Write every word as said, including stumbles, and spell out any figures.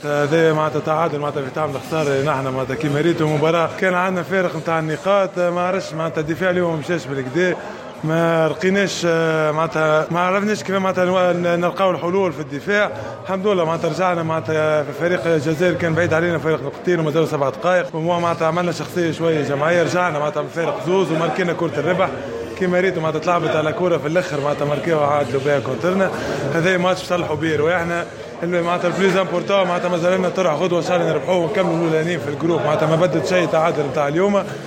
معناتها هذا معناتها تعادل معناتها في تعمل خساره نحن معناتها كيما ريتو مباراه كان عندنا فارق نتاع النقاط ما عرفش معناتها الدفاع اليوم ما مشاش بالكدا ما رقيناش معناتها ما عرفناش كيف معناتها نلقاو الحلول في الدفاع. الحمد لله معناتها رجعنا معناتها في فريق الجزائر كان بعيد علينا فريق نقطتين ومازالوا سبع دقائق ومعناتها عملنا شخصيه شويه جماعيه رجعنا معناتها من فريق زوز وماركينا كره الربح كيما ريتو معناتها تلعبت على كره في الاخر معناتها ماركيوها عادلوا بها كونترنا. هذا ماتش صلحوا بيه واحنا اللي معناتها البليز امبورتون معناتها مازال لنا طرح غدوه ان شاء الله نربحوه ونكملوا الاولانيين في الجروب معناتها ما بدت شيء تعادل نتاع اليوم.